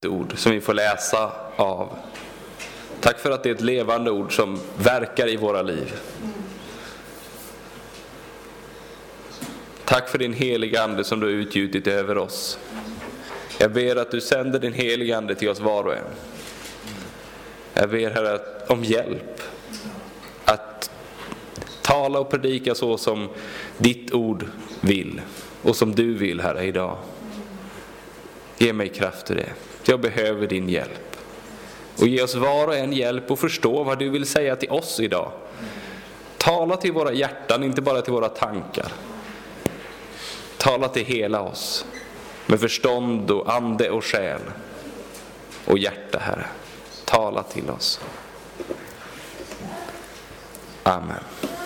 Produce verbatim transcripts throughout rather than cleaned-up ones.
ord som vi får läsa av. Tack för att det är ett levande ord som verkar i våra liv. Tack för din heliga ande som du har utgjutit över oss. Jag ber att du sänder din heliga ande till oss var och en. Jag ber, Herre, om hjälp att tala och predika så som ditt ord vill och som du vill, Herre, idag. Ge mig kraft till det. Jag behöver din hjälp. Och ge oss var och en hjälp att förstå vad du vill säga till oss idag. Tala till våra hjärtan, inte bara till våra tankar. Tala till hela oss med förstånd och ande och själ och hjärta, Herre. Tala till oss. Amen.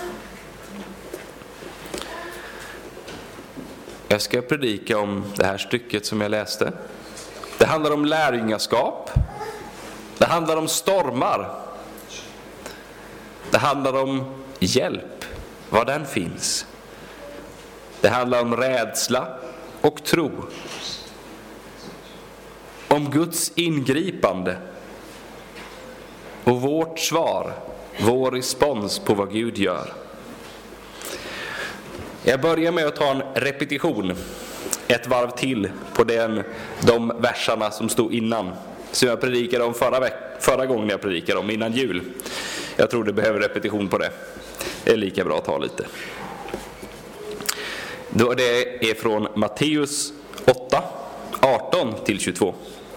Jag ska predika om det här stycket som jag läste. Det handlar om lärjungaskap. Det handlar om stormar. Det handlar om hjälp, var den finns. Det handlar om rädsla och tro. Om Guds ingripande. Och vårt svar, vår respons på vad Gud gör. Jag börjar med att ta en repetition. Ett varv till på den, de verserna som stod innan. Som jag predikade om förra, veck- förra gången jag predikade om, innan jul. Jag tror det behöver repetition på det. Det är lika bra att ta lite. Då det är från Matteus åtta, arton till tjugotvå.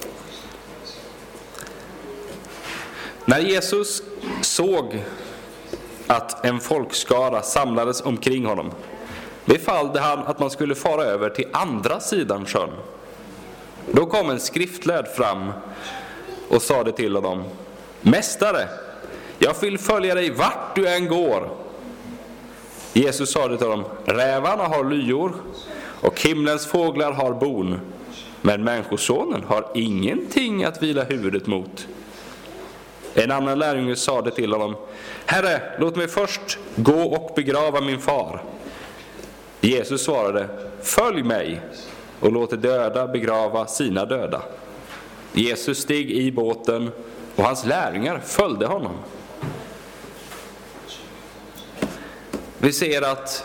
När Jesus såg att en folkskara samlades omkring honom, befallde han att man skulle fara över till andra sidan sjön. Då kom en skriftlärd fram och sade till honom: Mästare, jag vill följa dig vart du än går. Jesus sade till dem: Rävarna har lyor och himlens fåglar har bon, men människosonen har ingenting att vila huvudet mot. En annan lärjunge sade till honom: Herre, låt mig först gå och begrava min far. Jesus svarade: Följ mig och låt de döda begrava sina döda. Jesus steg i båten och hans lärjungar följde honom. Vi ser att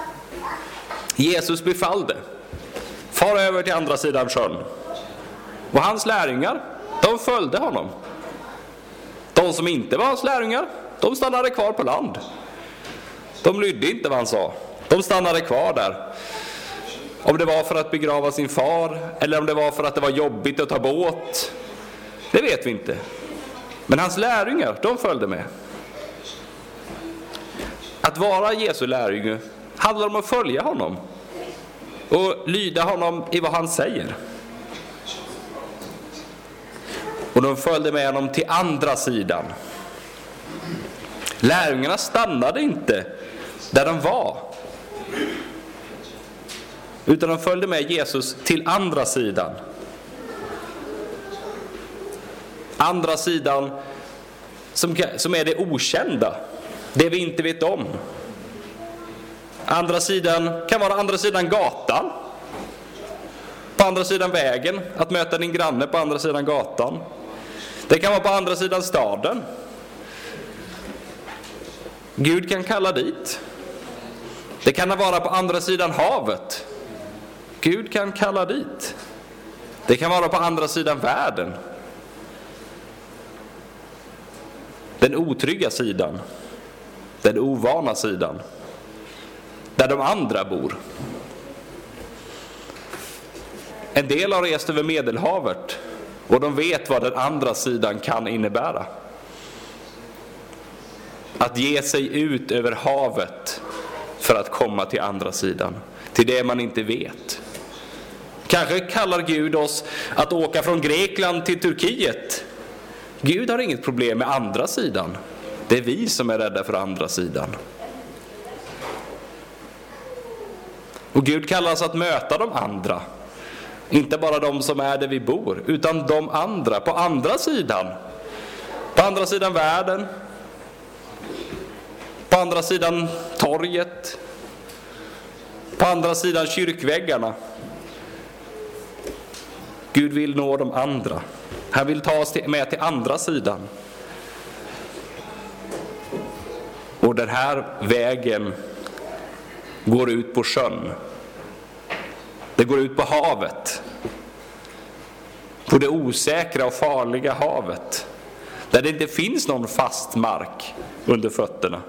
Jesus befallde: far över till andra sidan sjön. Och hans lärjungar, de följde honom. De som inte var hans lärjungar, de stannade kvar på land. De lydde inte vad han sa. De stannade kvar där. Om det var för att begrava sin far, eller om det var för att det var jobbigt att ta båt, det vet vi inte. Men hans lärjungar, de följde med. Att vara Jesu lärjunge handlar om att följa honom och lyda honom i vad han säger. Och de följde med honom till andra sidan. Lärjungarna stannade inte där de var, utan de följde med Jesus till andra sidan. Andra sidan som, som är det okända, det vi inte vet om. Andra sidan kan vara andra sidan gatan, på andra sidan vägen, att möta din granne på andra sidan gatan. Det kan vara på andra sidan staden. Gud kan kalla dit. Det kan vara på andra sidan havet. Gud kan kalla dit. Det kan vara på andra sidan världen. Den otrygga sidan. Den ovana sidan. Där de andra bor. En del har rest över Medelhavet och de vet vad den andra sidan kan innebära. Att ge sig ut över havet för att komma till andra sidan. Till det man inte vet. Kanske kallar Gud oss att åka från Grekland till Turkiet. Gud har inget problem med andra sidan. Det är vi som är rädda för andra sidan. Och Gud kallar oss att möta de andra. Inte bara de som är där vi bor, utan de andra på andra sidan. På andra sidan världen. På andra sidan torget. På andra sidan kyrkväggarna. Gud vill nå de andra. Han vill ta oss med till andra sidan. Och den här vägen går ut på sjön. Det går ut på havet. På det osäkra och farliga havet. Där det inte finns någon fast mark under fötterna.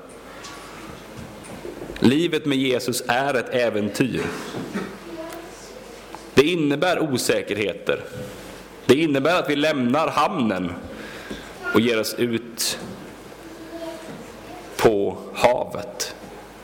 Livet med Jesus är ett äventyr. Det innebär osäkerheter. Det innebär att vi lämnar hamnen och ger oss ut på havet.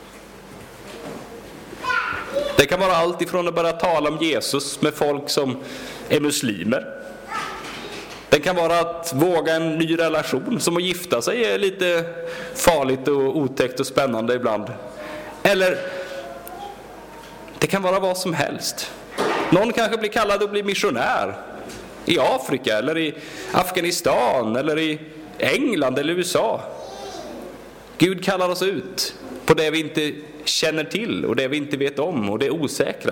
Det kan vara allt ifrån att börja tala om Jesus med folk som är muslimer. Det kan vara att våga en ny relation, som att gifta sig är lite farligt och otäckt och spännande ibland. Eller det kan vara vad som helst. Någon kanske blir kallad att bli missionär i Afrika eller i Afghanistan eller i England eller U S A. Gud kallar oss ut på det vi inte känner till och det vi inte vet om och det osäkra.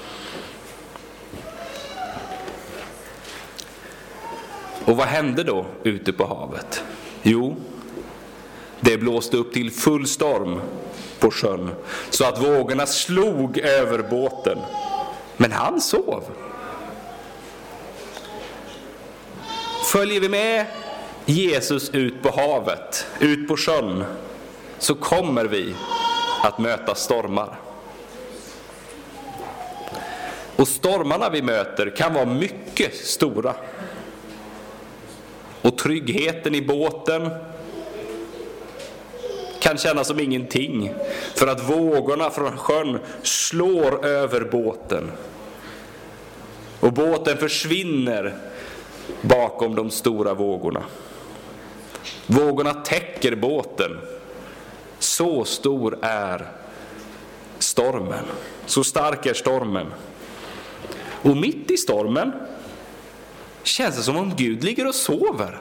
Och vad hände då ute på havet? Jo, det blåste upp till full storm på sjön så att vågorna slog över båten. Men han sov. Följer vi med Jesus ut på havet, ut på sjön, så kommer vi att möta stormar. Och stormarna vi möter kan vara mycket stora. Och tryggheten i båten kan kännas som ingenting, för att vågorna från sjön slår över båten. Och båten försvinner bakom de stora vågorna. Vågorna täcker båten. Så stor är stormen. Så stark är stormen. Och mitt i stormen känns det som om Gud ligger och sover.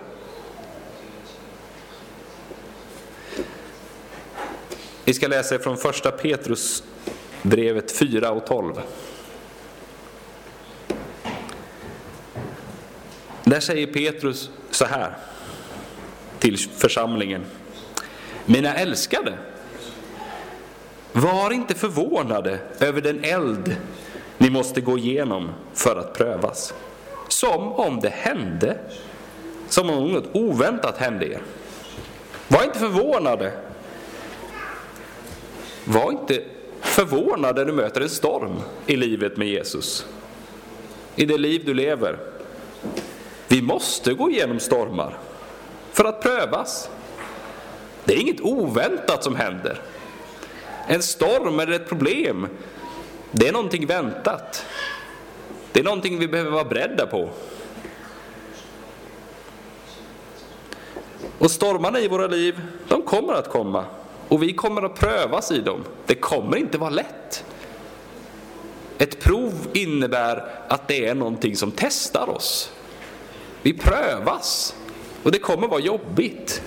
Vi ska läsa från första Petrus brevet fyra och tolv. Där säger Petrus så här till församlingen: mina älskade, var inte förvånade över den eld ni måste gå igenom för att prövas. Som om det hände, som om något oväntat hände er. Var inte förvånade. Var inte förvånad när du möter en storm i livet med Jesus. I det liv du lever. Vi måste gå igenom stormar för att prövas. Det är inget oväntat som händer. En storm eller ett problem, det är någonting väntat. Det är någonting vi behöver vara beredda på. Och stormarna i våra liv, de kommer att komma. Och vi kommer att prövas i dem. Det kommer inte vara lätt. Ett prov innebär att det är någonting som testar oss. Vi prövas. Och det kommer vara jobbigt.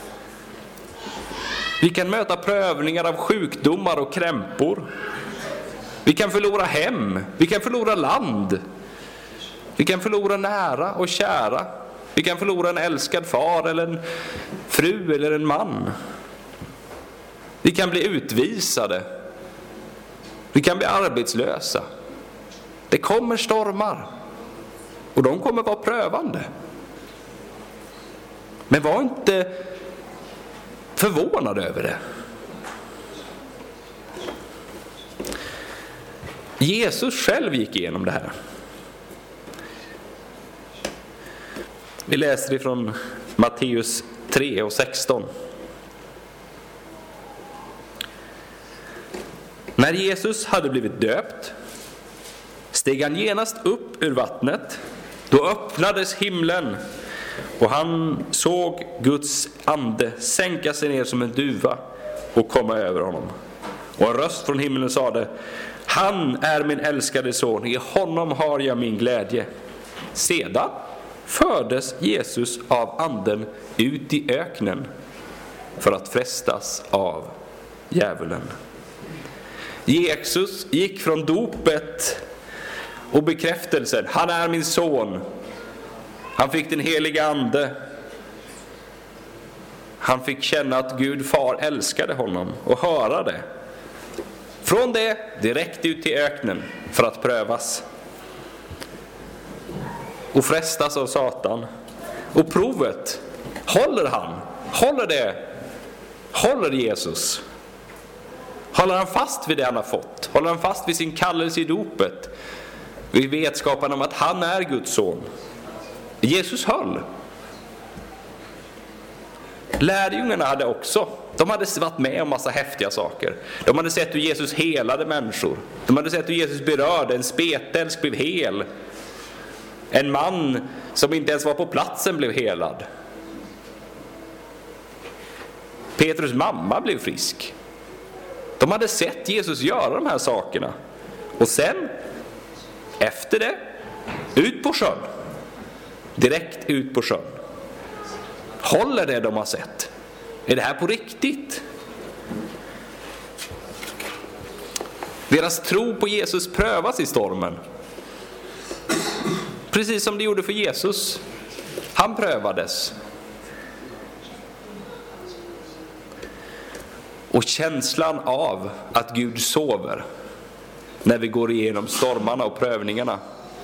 Vi kan möta prövningar av sjukdomar och krämpor. Vi kan förlora hem. Vi kan förlora land. Vi kan förlora nära och kära. Vi kan förlora en älskad far eller en fru eller en man. Vi kan bli utvisade. Vi kan bli arbetslösa. Det kommer stormar. Och de kommer vara prövande. Men var inte förvånad över det. Jesus själv gick igenom det här. Vi läser ifrån Matteus tre och sexton. När Jesus hade blivit döpt steg han genast upp ur vattnet. Då öppnades himlen och han såg Guds ande sänka sig ner som en duva och komma över honom. Och en röst från himlen sade: han är min älskade son, i honom har jag min glädje. Sedan fördes Jesus av anden ut i öknen för att frestas av djävulen. Jesus gick från dopet och bekräftelsen, han är min son, Han fick den heliga ande. Han fick känna att Gud far älskade honom och höra det. Från det direkt ut till öknen för att prövas. Och frestas av Satan. Och provet, håller han? Håller det? Håller Jesus? Håller han fast vid det han har fått? Håller han fast vid sin kallelse i dopet? Vid vetskapen om att han är Guds son? Jesus höll. Lärjungarna hade också. De hade varit med om massa häftiga saker. De hade sett hur Jesus helade människor. De hade sett hur Jesus berörde. En spetälsk blev hel. En man som inte ens var på platsen blev helad. Petrus mamma blev frisk. De hade sett Jesus göra de här sakerna. Och sen, efter det, ut på sjön. Direkt ut på sjön. Håller det de har sett? Är det här på riktigt? Deras tro på Jesus prövas i stormen. Precis som det gjorde för Jesus. Han prövades. Och känslan av att Gud sover när vi går igenom stormarna och prövningarna,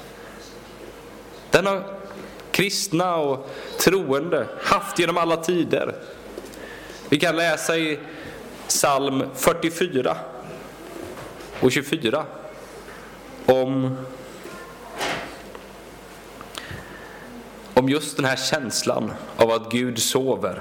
den har kristna och troende haft genom alla tider. Vi kan läsa i psalm fyrtiofyra och tjugofyra om, om just den här känslan av att Gud sover.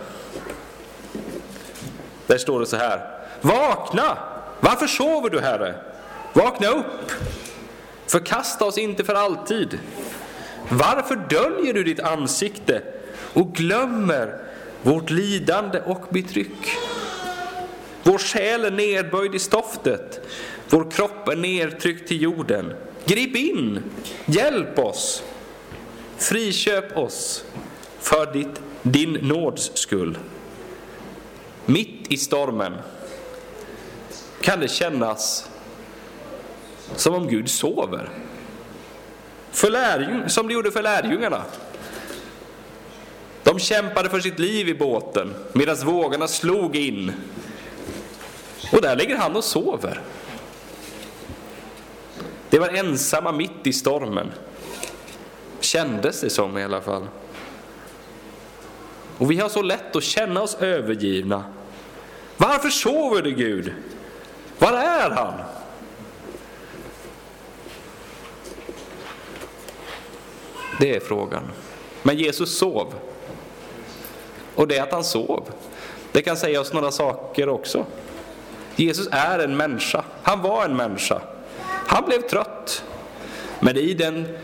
Där står det så här: vakna! Varför sover du, Herre? Vakna upp! Förkasta oss inte för alltid. Varför döljer du ditt ansikte och glömmer vårt lidande och betryck? Vår själ är nedböjd i stoftet, vår kropp är nedtryckt till jorden. Grip in, hjälp oss, friköp oss för ditt, din nåds skull. Mitt i stormen kan det kännas som om Gud sover. För lärjung, som det gjorde för lärjungarna. De kämpade för sitt liv i båten medan vågorna slog in. Och där ligger han och sover. Det var ensamma mitt i stormen. Kändes det som i alla fall. Och vi har så lätt att känna oss övergivna. Varför sover du, Gud? Var är han? Det är frågan. Men Jesus sov. Och det att han sov, det kan säga oss några saker också. Jesus är en människa. Han var en människa. Han blev trött. Men i den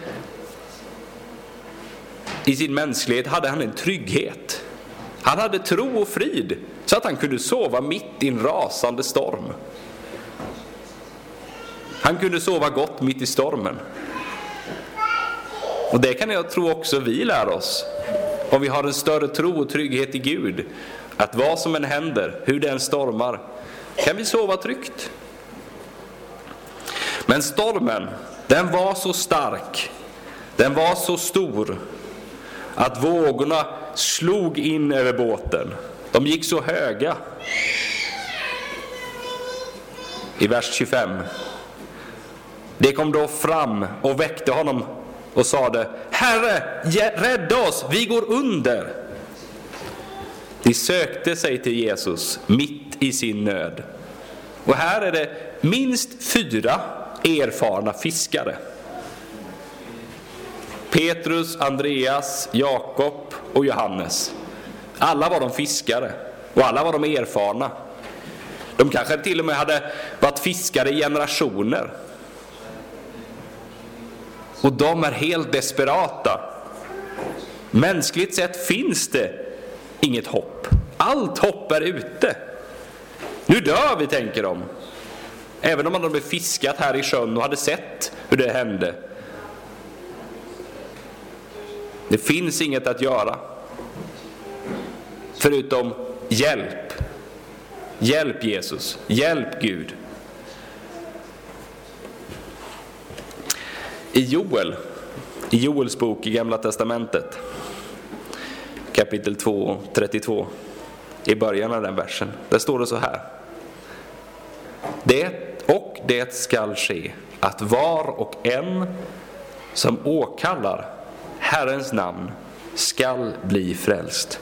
i sin mänsklighet hade han en trygghet. Han hade tro och frid så att han kunde sova mitt i en rasande storm. Han kunde sova gott mitt i stormen. Och det kan jag tro också vi lär oss. Om vi har en större tro och trygghet i Gud, att vad som än händer, hur det än stormar, kan vi sova tryggt. Men stormen, den var så stark, den var så stor, att vågorna slog in över båten. De gick så höga. I vers tjugofem. Det kom då fram och väckte honom och sade: Herre, rädda oss, vi går under. De sökte sig till Jesus mitt i sin nöd. Och här är det minst fyra erfarna fiskare. Petrus, Andreas, Jakob och Johannes. Alla var de fiskare och alla var de erfarna. De kanske till och med hade varit fiskare i generationer. Och de är helt desperata. Mänskligt sett finns det inget hopp. Allt hopp är ute. Nu dör vi, tänker de. Även om de hade fiskat här i sjön och hade sett hur det hände. Det finns inget att göra. Förutom hjälp. Hjälp Jesus. Hjälp Gud. I Joel i Joels bok i Gamla testamentet, kapitel två, trettiotvå, i början av den versen. Där står det så här: Det och det skall ske att var och en som åkallar Herrens namn skall bli frälst.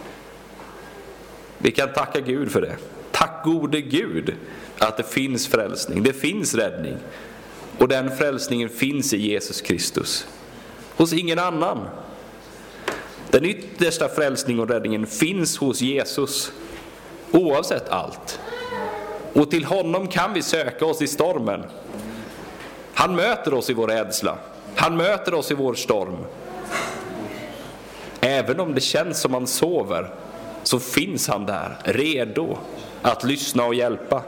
Vi kan tacka Gud för det. Tack gode Gud att det finns frälsning, det finns räddning. Och den frälsningen finns i Jesus Kristus, hos ingen annan. Den yttersta frälsningen och räddningen finns hos Jesus, oavsett allt. Och till honom kan vi söka oss i stormen. Han möter oss i vår rädsla. Han möter oss i vår storm. Även om det känns som han sover, så finns han där, redo att lyssna och hjälpa.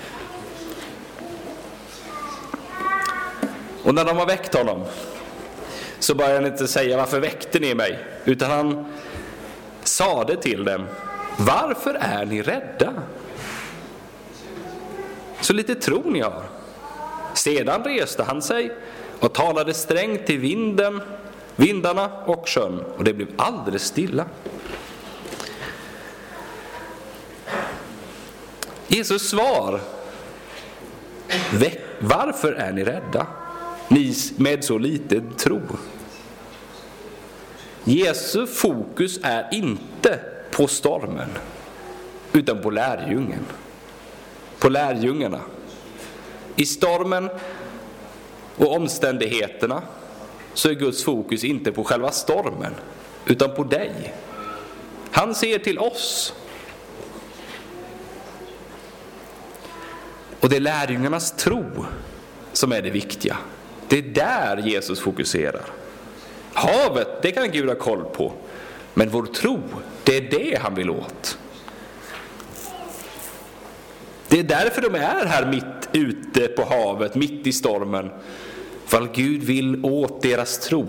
Och när de har väckt honom, så börjar han inte säga: varför väckte ni mig? Utan han sade till dem: varför är ni rädda? Så lite tro ni har. Sedan reste han sig och talade strängt till vinden, vindarna och sjön, och det blev alldeles stilla. Jesus svar: varför är ni rädda, ni med så lite tro? Jesu fokus är inte på stormen, utan på lärjungen. På lärjungarna. I stormen och omständigheterna så är Guds fokus inte på själva stormen, utan på dig. Han ser till oss. Och det är lärjungarnas tro som är det viktiga. Det är där Jesus fokuserar. Havet, det kan Gud ha koll på. Men vår tro, det är det han vill åt. Det är därför de är här mitt ute på havet, mitt i stormen. För Gud vill åt deras tro.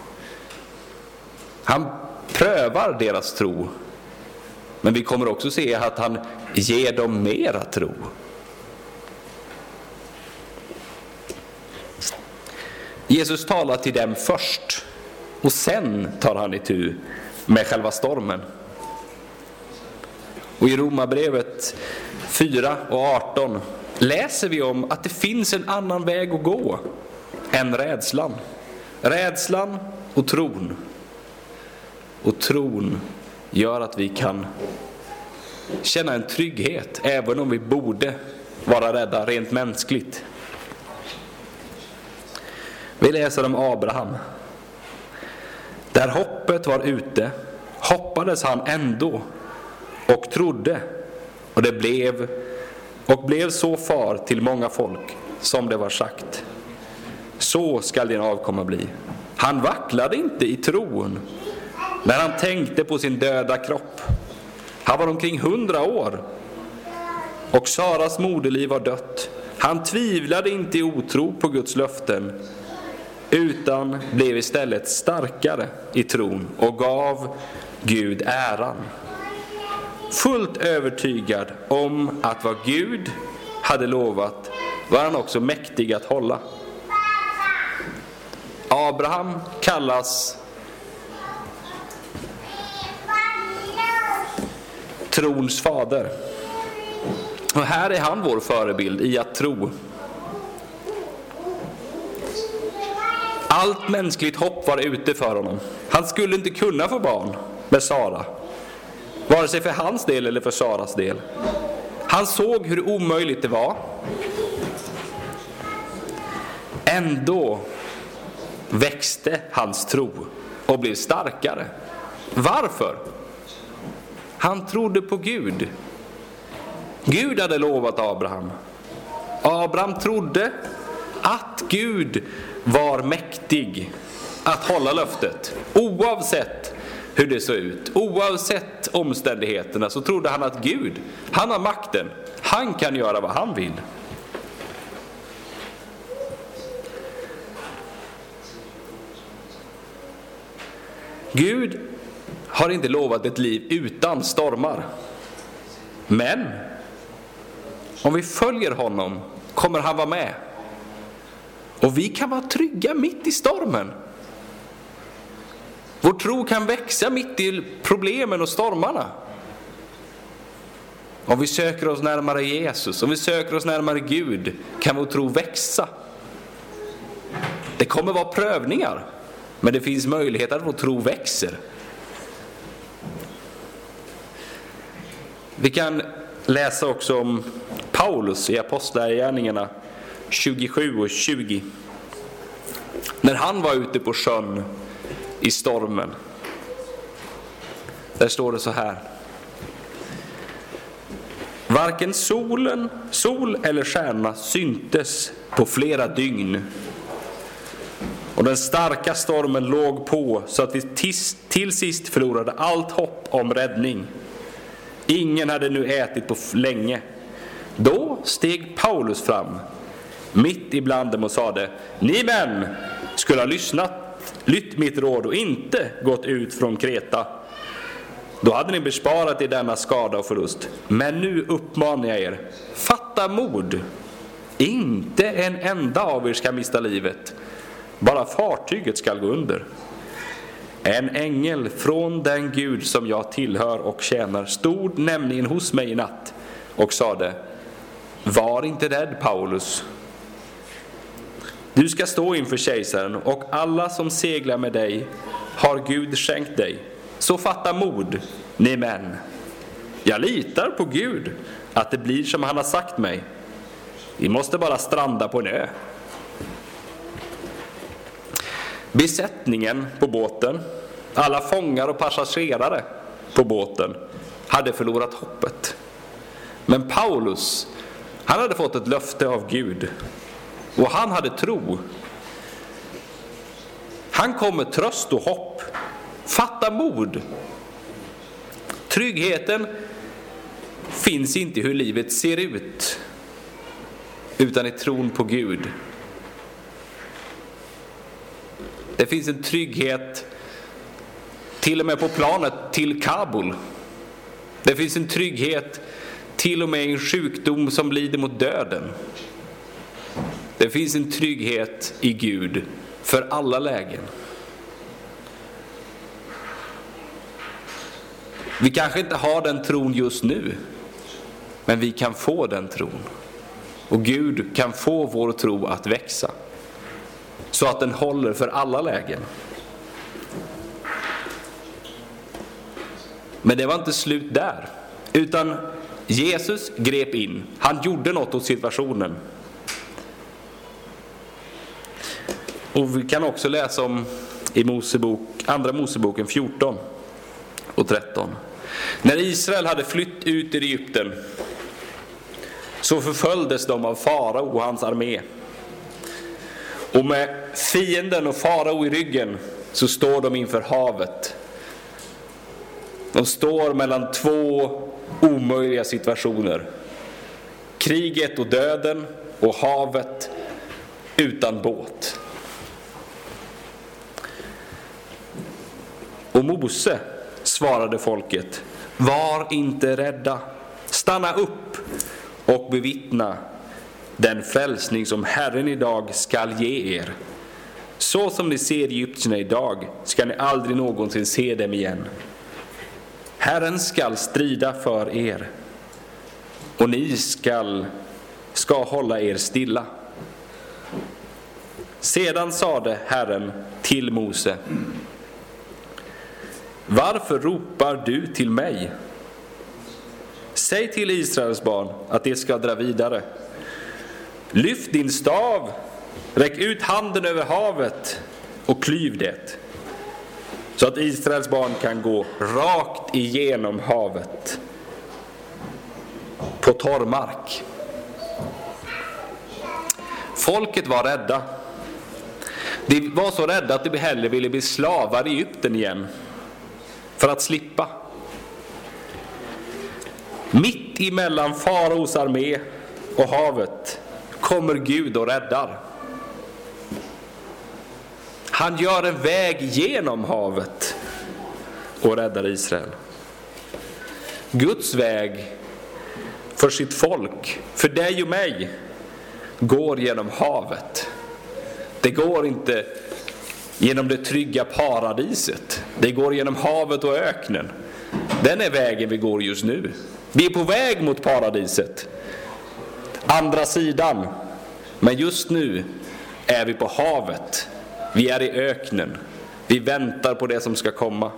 Han prövar deras tro. Men vi kommer också se att han ger dem mera tro. Jesus talar till dem först, och sen tar han itu med själva stormen. Och i Romarbrevet fyra och arton läser vi om att det finns en annan väg att gå än rädslan. Rädslan och tron. Och tron gör att vi kan känna en trygghet, även om vi borde vara rädda rent mänskligt. Vi läser om Abraham. Där hoppet var ute, hoppades han ändå och trodde, och det blev och blev så far till många folk som det var sagt. Så skall din avkomma bli. Han vacklade inte i tron när han tänkte på sin döda kropp. Han var omkring hundra år, och Saras moderliv var dött. Han tvivlade inte i otro på Guds löften, utan blev istället starkare i tron och gav Gud äran. Fullt övertygad om att vad Gud hade lovat var han också mäktig att hålla. Abraham kallas trons fader. Och här är han vår förebild i att tro. Allt mänskligt hopp var ute för honom. Han skulle inte kunna få barn med Sara, vare sig för hans del eller för Saras del. Han såg hur omöjligt det var. Ändå växte hans tro och blev starkare. Varför? Han trodde på Gud. Gud hade lovat Abraham. Abraham trodde att Gud var mäktig att hålla löftet. Oavsett hur det såg ut, oavsett omständigheterna, så trodde han att Gud, han har makten. Han kan göra vad han vill. Gud har inte lovat ett liv utan stormar. Men om vi följer honom kommer han vara med. Och vi kan vara trygga mitt i stormen. Vår tro kan växa mitt i problemen och stormarna. Om vi söker oss närmare Jesus, om vi söker oss närmare Gud, kan vår tro växa. Det kommer vara prövningar, men det finns möjlighet att vår tro växer. Vi kan läsa också om Paulus i Apostlagärningarna tjugosju och tjugo. När han var ute på sjön i stormen. Där står det så här: varken solen, sol eller stjärna syntes på flera dygn. Och den starka stormen låg på så att vi tis, till sist förlorade allt hopp om räddning. Ingen hade nu ätit på länge. Då steg Paulus fram mitt ibland dem och sade: ni män skulle ha lyssnat, lytt mitt råd och inte gått ut från Kreta. Då hade ni besparat er denna skada och förlust. Men nu uppmanar jag er, fatta mod. Inte en enda av er ska mista livet. Bara fartyget ska gå under. En ängel från den Gud som jag tillhör och tjänar stod nämligen hos mig i natt och sade: var inte rädd, Paulus. Du ska stå inför kejsaren, och alla som seglar med dig har Gud skänkt dig. Så fatta mod, ni män. Jag litar på Gud att det blir som han har sagt mig. Vi måste bara stranda på en ö. Besättningen på båten, alla fångar och passagerare på båten, hade förlorat hoppet. Men Paulus, han hade fått ett löfte av Gud. Och han hade tro. Han kom med tröst och hopp. Fatta mod. Tryggheten finns inte i hur livet ser ut, utan i tron på Gud. Det finns en trygghet till och med på planet till Kabul. Det finns en trygghet till och med i en sjukdom som lider mot döden. Det finns en trygghet i Gud för alla lägen. Vi kanske inte har den tron just nu, men vi kan få den tron. Och Gud kan få vår tro att växa, så att den håller för alla lägen. Men det var inte slut där, utan Jesus grep in. Han gjorde något åt situationen. Och vi kan också läsa om i Mosebok, andra Moseboken fjorton och tretton. När Israel hade flytt ut ur Egypten, så förföljdes de av farao och hans armé. Och med fienden och farao i ryggen så står de inför havet. De står mellan två omöjliga situationer. Kriget och döden, och havet utan båt. Och Mose svarade folket: var inte rädda. Stanna upp och bevittna den frälsning som Herren idag skall ge er. Så som ni ser egyptierna idag ska ni aldrig någonsin se dem igen. Herren skall strida för er, och ni skall, ska hålla er stilla. Sedan sade Herren till Mose: varför ropar du till mig? Säg till Israels barn att de ska dra vidare. Lyft din stav, räck ut handen över havet och klyv det, så att Israels barn kan gå rakt igenom havet på torr mark. Folket var rädda. De var så rädda att de hellre ville bli slavar i Egypten igen, för att slippa. Mitt emellan faraos armé och havet kommer Gud och räddar. Han gör en väg genom havet och räddar Israel. Guds väg för sitt folk, för dig och mig, går genom havet. Det går inte genom det trygga paradiset. Det går genom havet och öknen. Den är vägen vi går just nu. Vi är på väg mot paradiset. Andra sidan. Men just nu är vi på havet. Vi är i öknen. Vi väntar på det som ska komma.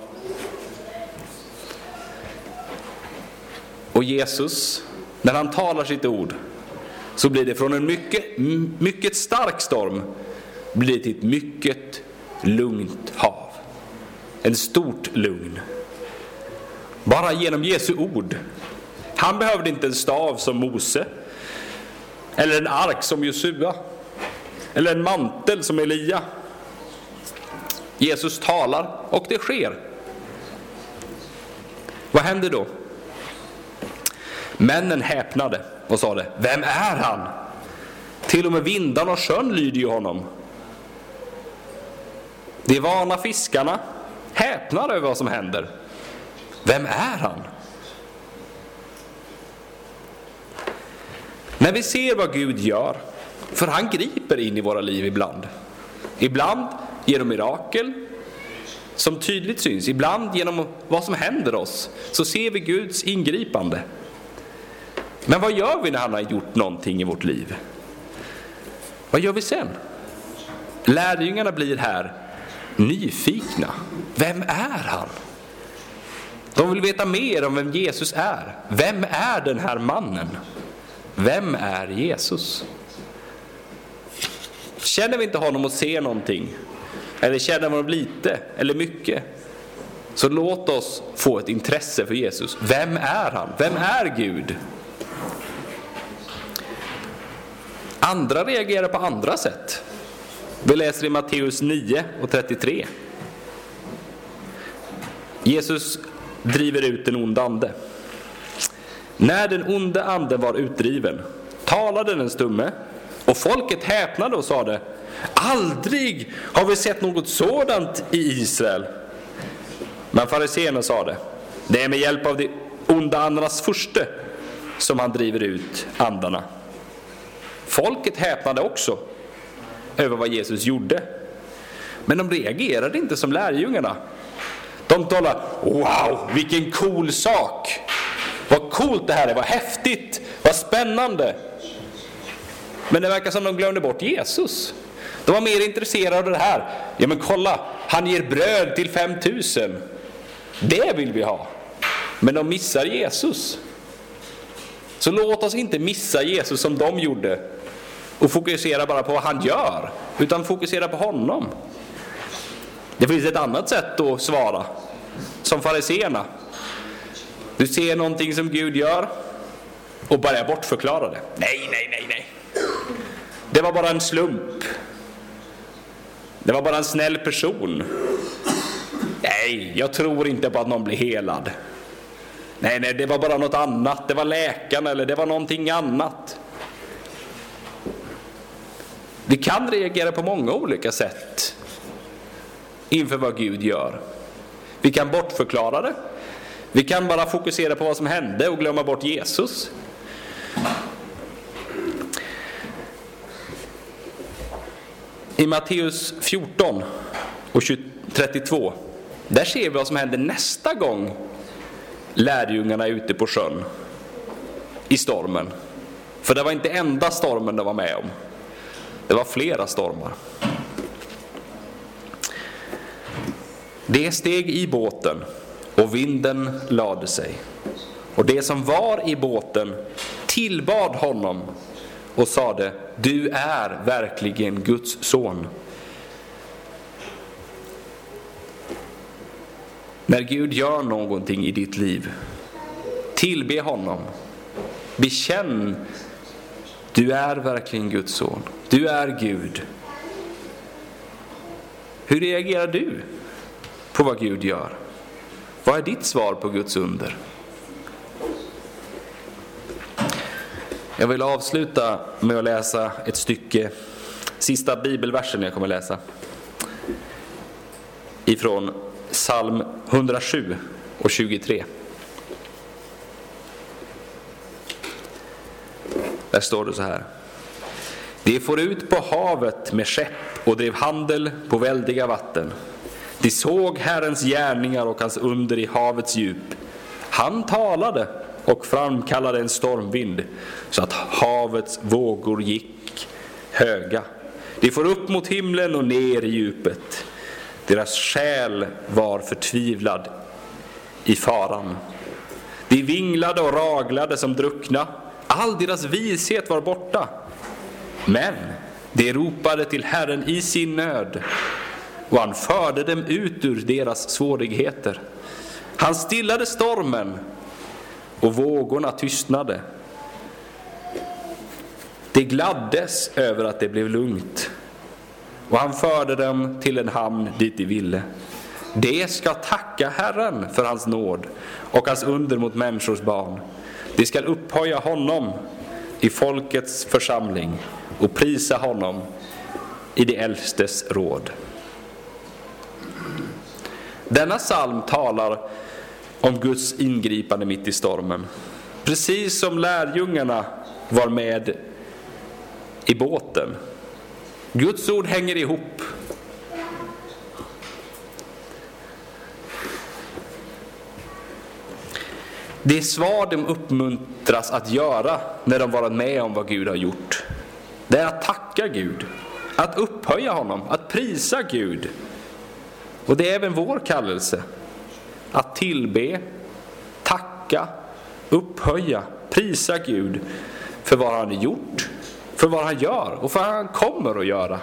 Och Jesus, när han talar sitt ord, så blir det från en mycket, mycket stark storm blir det till ett mycket lugnt hav. En stort lugn. Bara genom Jesu ord. Han behövde inte en stav som Mose, eller en ark som Josua, eller en mantel som Elia. Jesus talar och det sker. Vad hände då? Männen häpnade och sa det: vem är han? Till och med vindarna och sjön lyder ju honom. De vana fiskarna häpnar över vad som händer. Vem är han? När vi ser vad Gud gör, för han griper in i våra liv ibland. Ibland genom mirakel som tydligt syns. Ibland genom vad som händer oss så ser vi Guds ingripande. Men vad gör vi när han har gjort någonting i vårt liv? Vad gör vi sen? Lärjungarna blir här nyfikna. Vem är han? De vill veta mer om vem Jesus är. Vem är den här mannen? Vem är Jesus? Känner vi inte honom och ser någonting, eller känner vi honom lite eller mycket, så låt oss få ett intresse för Jesus. Vem är han? Vem är Gud? Andra reagerar på andra sätt. Vi läser i Matteus nio och trettiotre. Jesus driver ut en ond ande. När den onde anden var utdriven talade den stumme, och folket häpnade och sade: aldrig har vi sett något sådant i Israel. Men fariséerna sade: det är med hjälp av de onda andarnas furste som han driver ut andarna. Folket häpnade också över vad Jesus gjorde. Men de reagerade inte som lärjungarna. De talade: wow, vilken cool sak. Vad coolt det här är, vad häftigt, vad spännande. Men det verkar som de glömde bort Jesus. De var mer intresserade av det här. Ja men kolla, han ger bröd till fem tusen. Det vill vi ha. Men de missar Jesus. Så låt oss inte missa Jesus som de gjorde och fokusera bara på vad han gör, utan fokusera på honom. Det finns ett annat sätt att svara, som fariséerna. Du ser någonting som Gud gör och börjar bortförklara det. Nej, nej, nej, nej. Det var bara en slump. Det var bara en snäll person. Nej, jag tror inte på att någon blir helad. Nej, nej, det var bara något annat. Det var läkaren eller det var någonting annat. Vi kan reagera på många olika sätt inför vad Gud gör. Vi kan bortförklara det. Vi kan bara fokusera på vad som hände och glömma bort Jesus. I Matteus fjorton och trettiotvå, där ser vi vad som händer nästa gång lärjungarna är ute på sjön i stormen. För det var inte enda stormen de var med om. Det var flera stormar. Det steg i båten och vinden lade sig. Och det som var i båten tillbad honom och sade: du är verkligen Guds son. När Gud gör någonting i ditt liv, tillbe honom. Bekänn: du är verkligen Guds son. Du är Gud. Hur reagerar du på vad Gud gör? Vad är ditt svar på Guds under? Jag vill avsluta med att läsa ett stycke, sista bibelversen jag kommer läsa, ifrån psalm hundrasju och tjugotre. Där står det så här: De for ut på havet med skepp och drev handel på väldiga vatten. De såg Herrens gärningar och hans under i havets djup. Han talade och framkallade en stormvind så att havets vågor gick höga. De for upp mot himlen och ner i djupet. Deras själ var förtvivlad i faran. De vinglade och raglade som druckna. All deras vishet var borta. Men de ropade till Herren i sin nöd, och han förde dem ut ur deras svårigheter. Han stillade stormen, och vågorna tystnade. De gladdes över att det blev lugnt, och han förde dem till en hamn dit de ville. De ska tacka Herren för hans nåd och hans under mot människors barn. De ska upphöja honom i folkets församling och prisa honom i de äldstes råd. Denna psalm talar om Guds ingripande mitt i stormen. Precis som lärjungarna var med i båten. Guds ord hänger ihop. Det är svar de uppmuntras att göra när de varit med om vad Gud har gjort. Det är att tacka Gud, att upphöja honom, att prisa Gud. Och det är även vår kallelse. Att tillbe, tacka, upphöja, prisa Gud för vad han har gjort, för vad han gör och för vad han kommer att göra.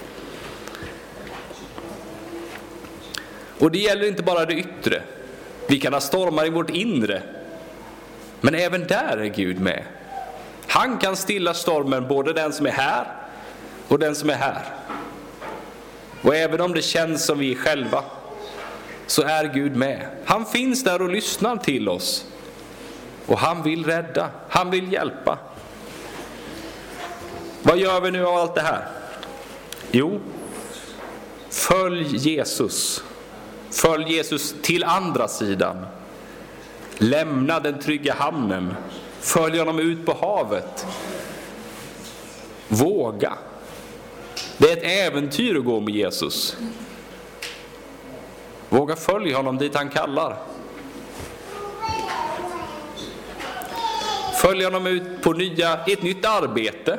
Och det gäller inte bara det yttre. Vi kan ha stormar i vårt inre. Men även där är Gud med. Han kan stilla stormen, både den som är här och den som är här. Och även om det känns som vi är själva, så är Gud med. Han finns där och lyssnar till oss. Och han vill rädda, han vill hjälpa. Vad gör vi nu av allt det här? Jo, följ Jesus. Följ Jesus till andra sidan. Lämna den trygga hamnen. Följ honom ut på havet. Våga. Det är ett äventyr att gå med Jesus. Våga följa honom dit han kallar. Följ honom ut på nya, ett nytt arbete.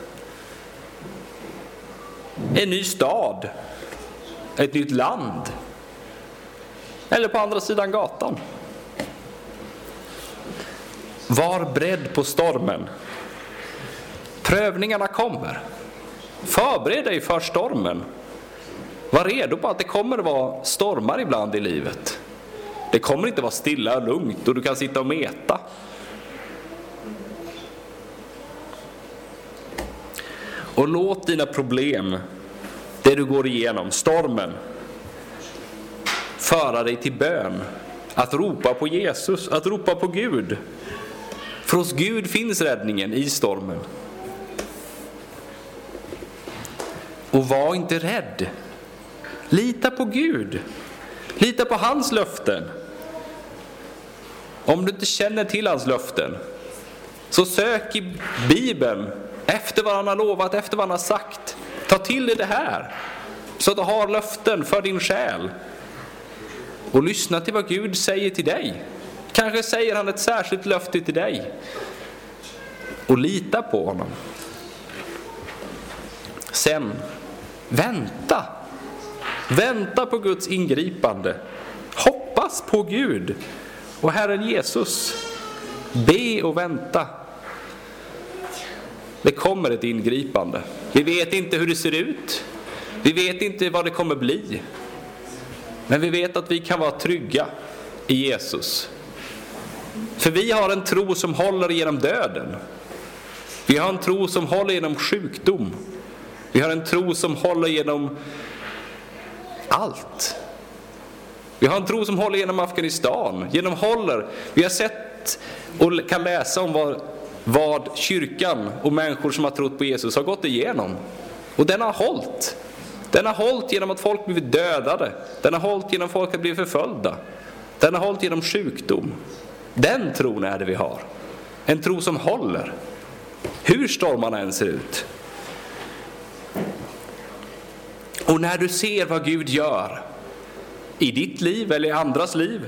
En ny stad. Ett nytt land. Eller på andra sidan gatan. Var beredd på stormen. Prövningarna kommer. Förbered dig för stormen. Var redo på att det kommer att vara stormar ibland i livet. Det kommer inte vara stilla och lugnt och du kan sitta och meta. Och låt dina problem, det du går igenom, stormen, föra dig till bön. Att ropa på Jesus, att ropa på Gud. För hos Gud finns räddningen i stormen. Och var inte rädd. Lita på Gud. Lita på hans löften. Om du inte känner till hans löften, så sök i Bibeln efter vad han har lovat, efter vad han har sagt. Ta till dig det här, så att du har löften för din själ. Och lyssna till vad Gud säger till dig. Kanske säger han ett särskilt löfte till dig. Och lita på honom. Sen, vänta. Vänta på Guds ingripande. Hoppas på Gud och Herren Jesus. Be och vänta. Det kommer ett ingripande. Vi vet inte hur det ser ut. Vi vet inte vad det kommer bli. Men vi vet att vi kan vara trygga i Jesus. För vi har en tro som håller genom döden. Vi har en tro som håller genom sjukdom. Vi har en tro som håller genom allt. Vi har en tro som håller genom Afghanistan. Genom håller. Vi har sett och kan läsa om vad, vad kyrkan och människor som har trott på Jesus har gått igenom. Och den har hållit. Den har hållit genom att folk blivit dödade. Den har hållit genom att folk har blivit förföljda. Den har hållit genom sjukdom. Den tron är det vi har. En tro som håller. Hur stormarna än ser ut. Och när du ser vad Gud gör i ditt liv eller i andras liv,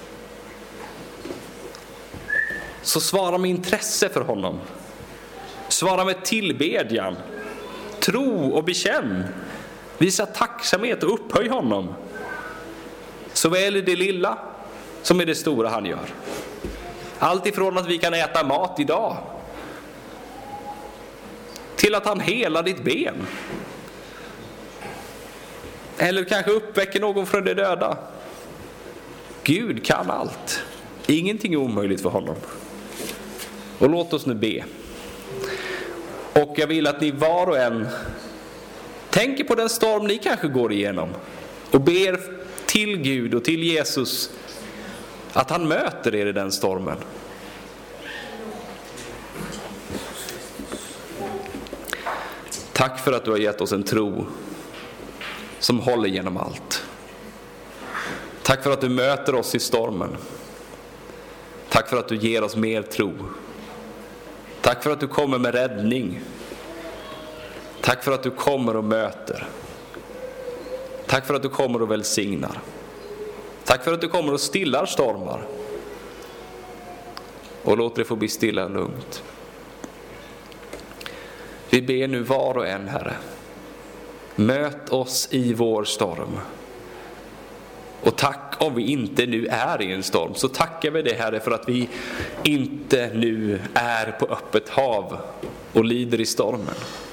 så svara med intresse för honom. Svara med tillbedjan. Tro och bekänn. Visa tacksamhet och upphöj honom. Såväl i det lilla som i det stora han gör. Allt ifrån att vi kan äta mat idag till att han helar ditt ben. Eller kanske uppväcker någon från de döda. Gud kan allt. Ingenting är omöjligt för honom. Och låt oss nu be. Och jag vill att ni var och en tänker på den storm ni kanske går igenom. Och ber till Gud och till Jesus att han möter er i den stormen. Tack för att du har gett oss en tro som håller genom allt. Tack för att du möter oss i stormen. Tack för att du ger oss mer tro. Tack för att du kommer med räddning. Tack för att du kommer och möter. Tack för att du kommer och välsignar. Tack för att du kommer och stillar stormar. Och låt det få bli stilla och lugnt. Vi ber nu var och en, Herre. Möt oss i vår storm. Och tack om vi inte nu är i en storm, så tackar vi dig, Herre, för att vi inte nu är på öppet hav och lider i stormen.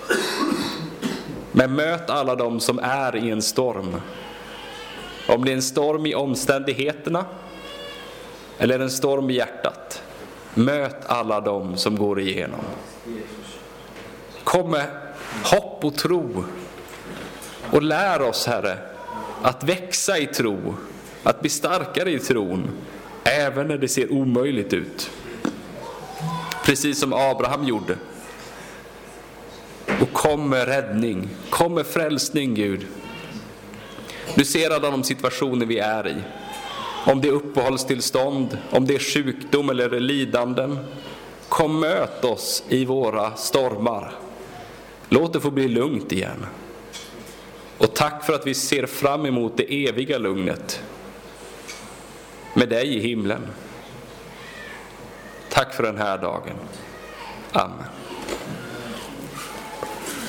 Men möt alla de som är i en storm. Om det är en storm i omständigheterna eller en storm i hjärtat. Möt alla de som går igenom. Kom med hopp och tro. Och lär oss, Herre, att växa i tro. Att bli starkare i tron. Även när det ser omöjligt ut. Precis som Abraham gjorde. Och kom med räddning. Kom med frälsning, Gud. Du ser alla de situationer vi är i. Om det är uppehållstillstånd, om det är sjukdom eller är lidanden. Kom, möt oss i våra stormar. Låt det få bli lugnt igen. Och tack för att vi ser fram emot det eviga lugnet med dig i himlen. Tack för den här dagen. Amen.